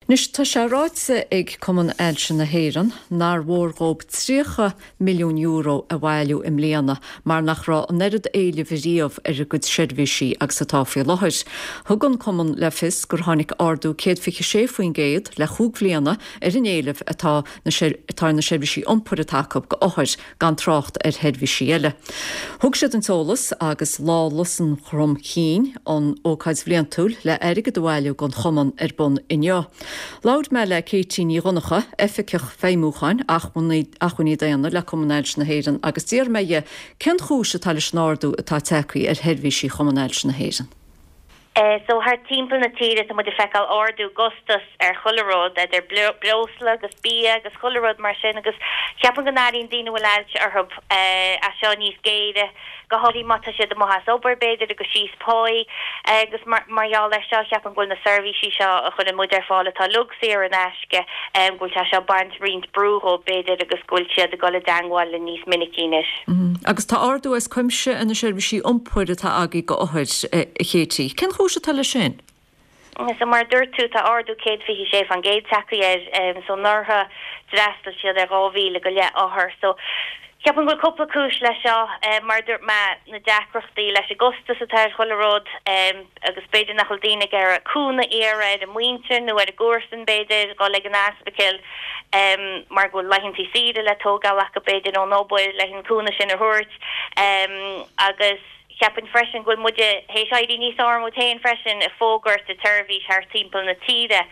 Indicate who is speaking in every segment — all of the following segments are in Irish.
Speaker 1: Nis tá sé ráitsa ag cumann ailse na hÉireann nar mhór góib 3 milliún euro a bhhailú im léana mar nach rá an nead éile bhíomh ar a go seirbhísí agus sa táfií láthir. Thugann cumann le fis gur tháinig ardú 156 faoin géad le chúg bhliana ar an éileh atá na seirbhísí iompar a takeab go áthir gan trácht ar headmhísí eile. Thug siad an tólas agus lá lusan chrom cín an ócáid bhlian túil le airigad a bhhailú gon chumann ar bun inniu. Laud me le céití ní runnacha efficech féimúchain achhuiní déanana le cumanáils na hÉireann agus dír meie cén chúise tal snárdú atá tecaí ar headmhísí cumanáils na hÉireann.
Speaker 2: So haar timpel na tíre moet de fekal ordu gustus chullerod er blosle agus bí agus chullerod mar sin agus chiapan gannarin dine leilse hub a seo níos géide go holí mata sé de mo has oberbeidir agus síos poi agus marall lei seo chiapan gúil na servicesí seo a chun muidir fála tá lug sé an eisce gúil tá seo barnt rint brúho beidir agus gúil siad a gola dangháil le níos minicínis.
Speaker 1: Agus tá ardú as cuimse in na servicesí ompuir atá agé go áthir chétí. Cén chúise tal sin?
Speaker 2: So mar dúirtú tá ardú céad fi sé fan géad takeir so nurtha drastal siad ar ráhíle go le áthir so ceapan go coppla cúis lei seo mar dúirt me na deacrochtaí leis agustus atá chularód agus beidir nach chuildíine ar a cúna éire a muintin nó ar a gúsan beidir gá le an aspacill mar go leihintí siide le tógáach go beidir ó nóbuil le hin cúna sin a thuirt agus Chiapan freshen gwyl mwydde heisiaidi níos orm o tein freshen a fógurt a turvís haar timpel na tíre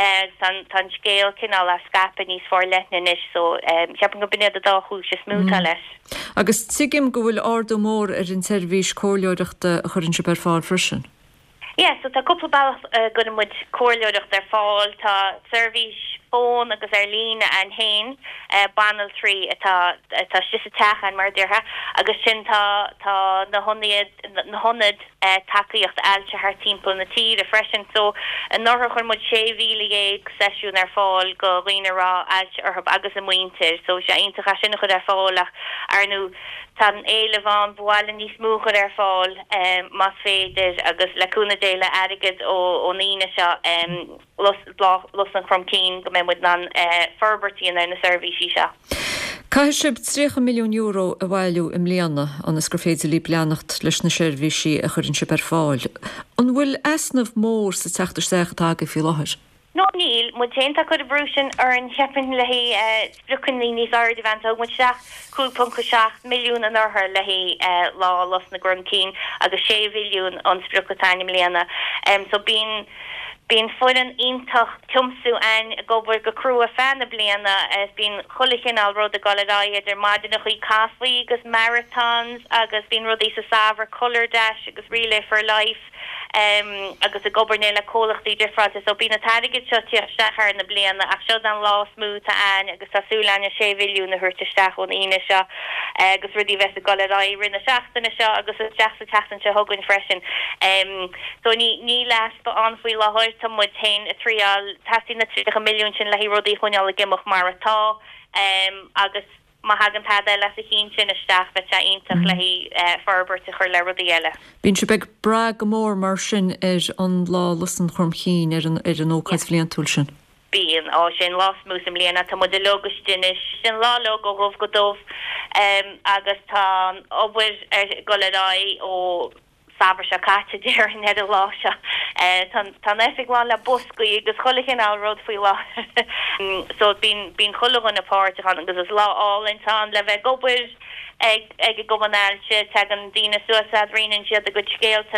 Speaker 2: tan scéal cinál a scapa níos for letnin is so chiapan go binne a dáhú se smúta leis.
Speaker 1: Agus tigim go bhfuil ardú mór ar an servís cóirleoireachta a churann se ber fáil frisin?
Speaker 2: Yes, so tá couple bailach go muid cóirleoireacht ar fáil tá servís fón agus lína an hain banal 3 atá si techan mar deartha agus sin tá na honid takeíocht ailte haar timppel na tí a freisin so an nóir chun mud séhíige sesiún ar fáil go riine rá ailte ar agus a muintir so se intacha sinna chud ar fálach ar nó tan éile bháin bháile níos múchad ar fáil mas féidir agus leúna déile aigid ó níine seo los an chrom cín go mé mu an ferbertí an na servicesí seo.
Speaker 1: Cai sib 3 milliún euro a bhhailú im léana an is gur féidir lí bleanacht leis na seirbhísí a churann se ber fáil. An bhfuil easnamh mór sa teachtar seachtága fi láthir?
Speaker 2: No níl, mu ténta chud a brúsin ar an cheapin lehí sprucan níos áir de bhaint mu 2.7 milliún an orthir lehí lá los na grom cín agus 6 milliún an sprucatáim léana. So bín fuan intach tumsú an gobar go cruú a fan a bliana as bín cholichin al rud a galaráid ar maidin nach chuí casfaí agus marathons agus bín rudí sa savr color dash agus relay for life agus a gobarné le cólachtaí difranta so bín a tarigid seo tíochtechar na bliana ach seo an lá smúta an agus tasúlaine 6 milliún na thuirteisteach ón ine seo agus rudí bheits a galaráid rinne seachtainna seo agus a deachsa teachtan se thugann freisin so ní leas ba an faoi láthir tam mu tain a trial tasí na 3 milliún sin lehí rudí chuneal a gimach mar atá agus ma hagan tada le a chin sin a staff be se intach lehí ferbert a chur le rudí eile.
Speaker 1: Bín se beg bra go mór mar sin ar an lá lusan chum chin ar an ócáid bhliain túil sin.
Speaker 2: Bíon sin lá músam léana tá mud logus duine sin lá logo roh go dómh agus tá óbhuir go lerá ó sabar se caite déir in head a lá se tá efigháin le buscaí agus cholichin á rud faoi lá so bín chulagan na páirtechan agus is lá áintán le bheith gobuir ag gobanáilte te an dína suasad riann siad a go scéalta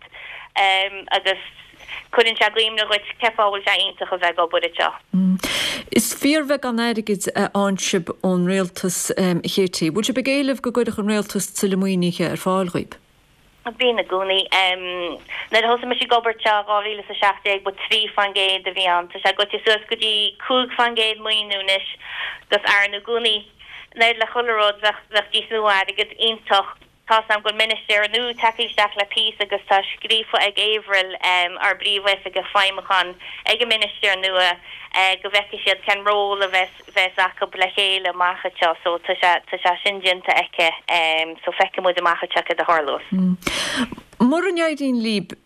Speaker 2: leat agus chuann se glím na chuid ceáil se intach a bheith gobuir seo.
Speaker 1: Is fearmheith an airigid ansib ón réaltas chéirtí. Búil se begéileh go goidech an réaltas tilemoínige ar fáilghaib?
Speaker 2: Bín a gúni na hosa me si gobert gáhíle sa 16 bud 3 fangéid a bhí an tá se go sus gotí 2 fangéid muoúnis gus ar na gúni neid le chularód bheití snúair agad intach tá sam go minister nu takeíisteach le pí agus tá scrífa ag évril ar bríomhheith a go feimimechan ag a minister nua go bheice siad can ról a bheits acu le chéile machchatte so tá se sinjinta eice so feice mu a machchateach a Harlos.
Speaker 1: Mar an iadín líb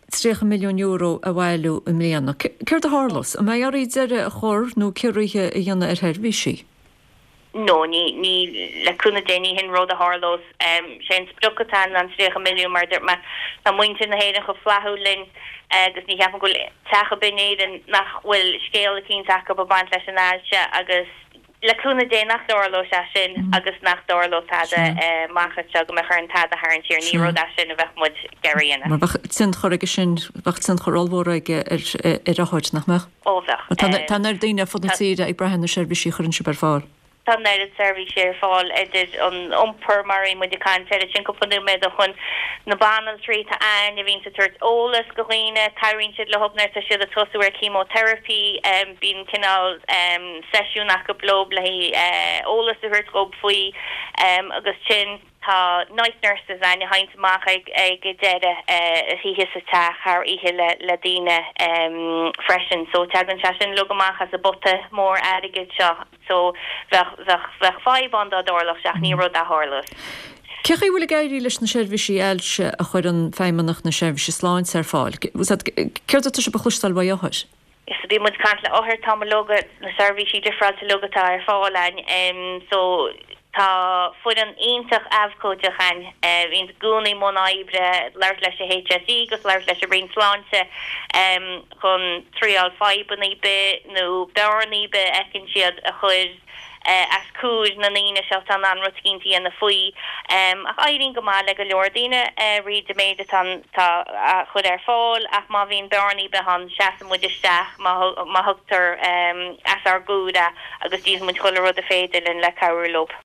Speaker 1: 3 milliún euro a bhhailú im léana. Cir a hálas, a mé arí deire a chór nó cirithe i dhéanana herbhísí?
Speaker 2: No, ní leúna déine hin rud a Harlos sé sprochatán an 3 milliún mar na muinte na héidir go flahulin agus ní heap go techa benéiden nach bhfuil scéal cín take op band leis an áilte agus leúna dé nach dorlo sin agus nach dorlo machcha go me chu an tad a haintíir ní ro sin a bheith mud geíanana.
Speaker 1: Mar sin choige sin sin chorálhóraige ar a háit nach meach?
Speaker 2: Óbheith.
Speaker 1: Tá daine fod an tíide ag brehan na seirbhísí chun si bar fáil.
Speaker 2: Tá neid service sé fáil idir an ompur marí mu de can te sin gopanú me a chun na banal trí a ein a vín sa tuirt ólas goghine tarin siid le hopner a si a tosuir chemotherapy bín cinál sesiún nach go blob le ólas a hurt gob faoi agus sin tá night nurses ein haintach ag deide hí his a taach haar ihe le dine freshen so tegan sin logamach as a botte mór aige seo so bheith 5 an dorlach seach ní rud a hálas.
Speaker 1: Cecha bhfuil gaiirí leis na seirbhísí eilte a chuir an féimeannach na seirbhísí sláint ar fáil. Ceirta tu se ba chlustal ba jochas?
Speaker 2: Is bhí mu cant le áthir tá loga na seirbhísí difriúilta logatá ar fálain so tá fud an ionintach afcóidechan hín gúnaí mna ibre leir leis a HSE gus leir leis a brin sláinte chun 3 buníbe nó bearníbe ecinn siad a chuir as cúd na níine se an an rotínti an na faoi ach airín go má le go leordíine ri de méide tá chud ar fáil ach má hín bearní be han seaam muidisteach má hugtar as ar gúda agus dí mu choile rud a féidir in le cabhar lob.